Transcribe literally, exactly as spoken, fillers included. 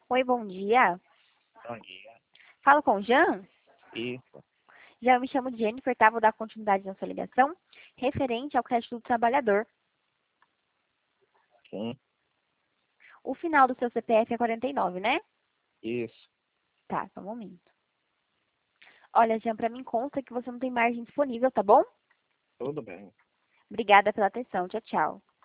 Oi, bom dia. Bom dia. Falo com o Jean? Isso. Já eu me chamo Jennifer, tá? Vou dar continuidade na sua ligação, referente ao crédito do trabalhador. Sim. O final do seu C P F é quarenta e nove, né? Isso. Tá, só um momento. Olha, Jean, pra mim consta que você não tem margem disponível, tá bom? Tudo bem. Obrigada pela atenção. Tchau, tchau.